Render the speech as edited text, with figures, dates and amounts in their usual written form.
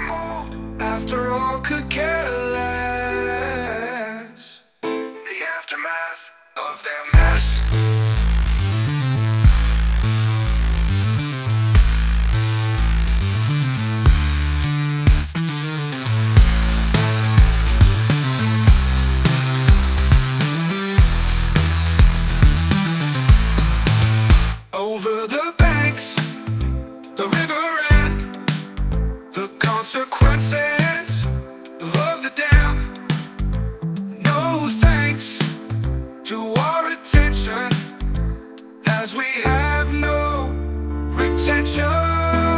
old, after all, could care less. The aftermath of their mess. Over the banks, the river ran, the consequences of the dam. No thanks to our attention, as we have no retention.